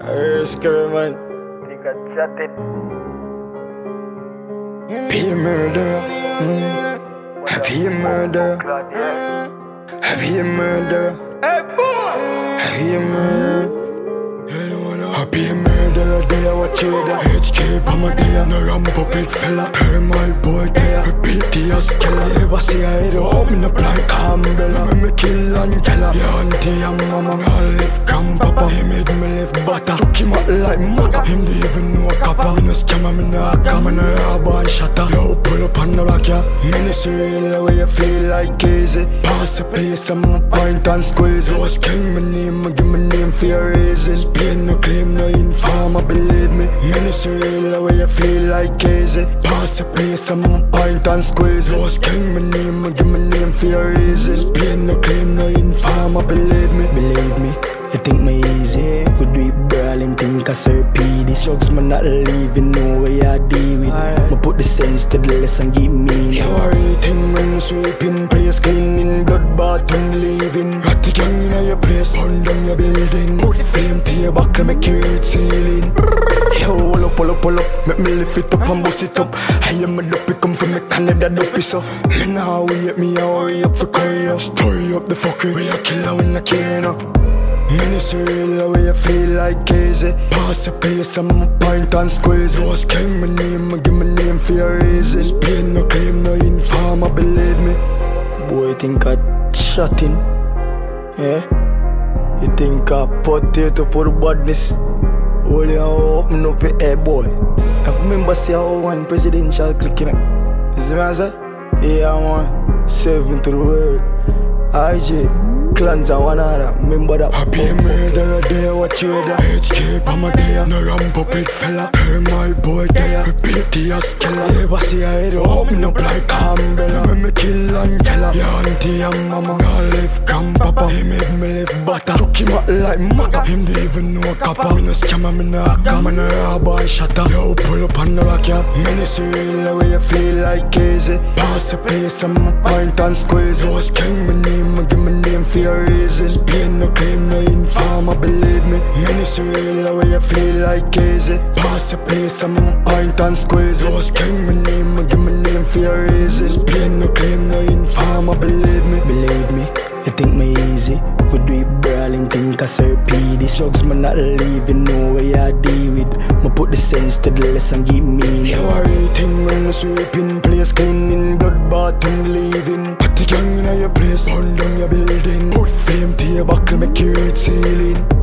Scary man. Think I chatted. Happy murder. Happy murder. Happy murder. Hey boy! Happy murder. Happy murder, day I watch you the HK pa my day. No ramp up it fella, turn my boy there. Repeat the skella, ever see I head up in the black umbrella. When me kill and tell her, your auntie and mama, I live grandpapa. He made me live butter, took him out like maka. Him don't even know a kappa. Me no scammer, me no hacker, me no robber and shatter. Yo, pull up on the rock, yeah. Ministry real, the way you feel like easy. Pass the place, I'm a pint and squeeze. Was king, my name, I give my name for your raises. Plain no claim, no informer, believe me. Ministry real, the way you feel like easy. Pass the place, I'm a pint and squeeze. Was king, my name, I give my name for your raises. Plain no claim, no informer, believe me. Believe me, you think me easy. We do it brawling, think I serve P. These drugs man not leaving, know where you deal with. Me put the sense to the lesson, give me. You are eating when sweeping, place cleaning, blood bath when leaving. Rat the gang in your place, burn down your building. Put the flame to your back, make you reach ceiling. Yo, pull up, make me lift it up and bust it up. I am a dopey, come from me Canada dopey, so me now wait, me I hurry up for career. Story up the fucker, we a killer when I care now. Ministry real, the way you feel like easy. Pass the place, I'm a pint and squeeze. Was king, my name, I give my name for your raises. Plain no claim, no informer, believe me. Boy, think I chatting, yeah? You think I potato for the badness? Only I open up for air, boy. I remember see how one presidential clicking it. You see what I say? Yeah, man, 7 to the world. IJ, clans and one other, remember that. Happy murder day, what you the HK pa my day. No ramp up it fella, turn my boy there. Repeat the skella, ever see I head open up like umbrella. When me kill and tell her, your auntie and mama, I live grandpapa. He made me live butter, took him out like maka. Him don't even know a kappa. Me no scammer, me no hacker, me no robber and shatter. Yo, pull up on the rock, yeah. Ministry real, the way you feel like easy. Pass the place, I'm a pint and squeeze. Was king, my name, I give my name for your raises. Plain no claim, no informer, believe me. Ministry real, the way you feel like easy. Pass the place, I'm a pint and squeeze. Was king, my name, I give my name for your raises. Plain no claim, no informer, believe me. Believe me, you think me easy. We do it brawling, think I serve P. These drugs man not leaving, know where you deal with. Me put the sense to the lesson, give me. You are eating when the sweeping, place cleaning, blood bath when leaving. Put the gang in your place, burn down your building. Put flame to your back, make you reach ceiling.